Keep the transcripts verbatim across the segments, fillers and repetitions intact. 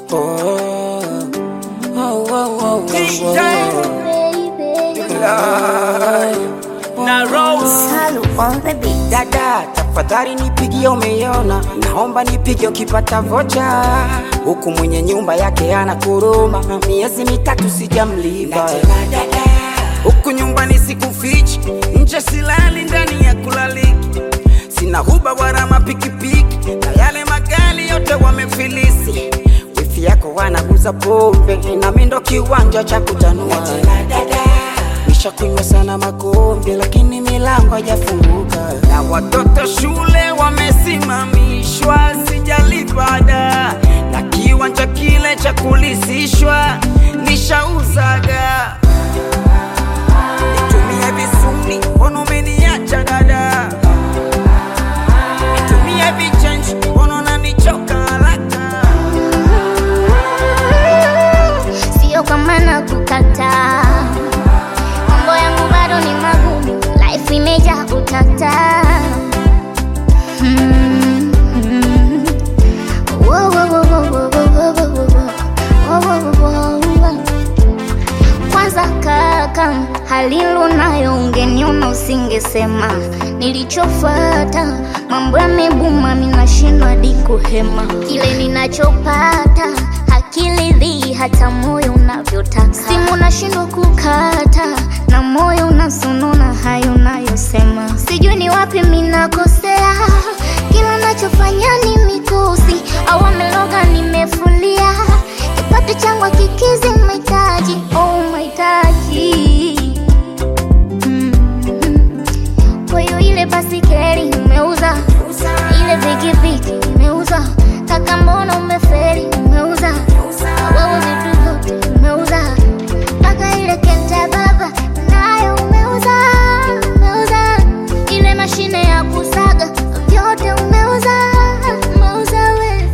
Oh, oh, oh, oh, oh, Na Rose Salu on the beat. dada, tafadhali nipigie, umeiona? Naomba nipigie ukipata vocha. Huku mwenye nyumba yake anakuruma, miezi mitatu sijamlipa. Huku nyumbani sikufichi, nje silali, ndani ya kulaliki. Sina huba wala mapikipiki, na yale magali yote wamefilisi. Wifi yako wanaguza pombe, na mindo kiwanja cha kutanua. Nisha kunywa sana makombe, lakini milango hajafunguka. Na watoto shule wamesimamishwa, sijalipa ada. Na kiwanja kile cha kulisishwa nishauzaga. Nitumie visuni, mbona umeniacha dada? Nitumie vichange, mbona unanichoka haraka? Sio kama nakukataa, mambo yangu bado ni magumu, life imejaa utata. Hmm, hmm. Wo, wo, wo, wo, wo, wo, wo, wo, wo, wo, wo, wo. Kwanza kaka, halilu nayo ungeniona usingesema. Nilichofuata mambo yamebuma, ninashindwa hadi kuhema. Kile ninachopata hakilidhi hata moyo unavyotaka. Simu nashindwa kukata na moyo unasonona hayo unayosema. Sijui ni wapi minakosea, kila nachofanya ni mikosi. Au wameloga nimefulia, kipato changu kikizi mahitaji. Oh mahitaji. mm -hmm. Kwa hiyo ile basikeli umeuza, ile pikipiki umeuza. Kaka mbona umeferi umeuza, wewe vitu vyote umeuza. Paka ile kenta baba nayo umeuza, umeuza. Ile mashine ya kusaga vyote umeuza, umeuza we.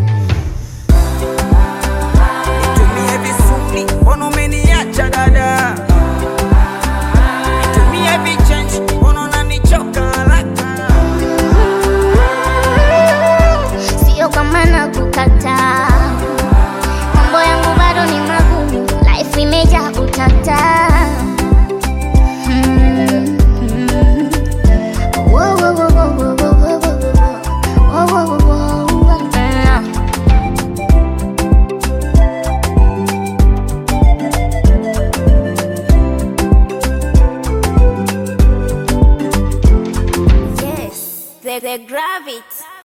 Nitumie visuni, mbona umeniacha dada? Nitumie vichange, mbona unanichoka haraka? Sio kama nakukata,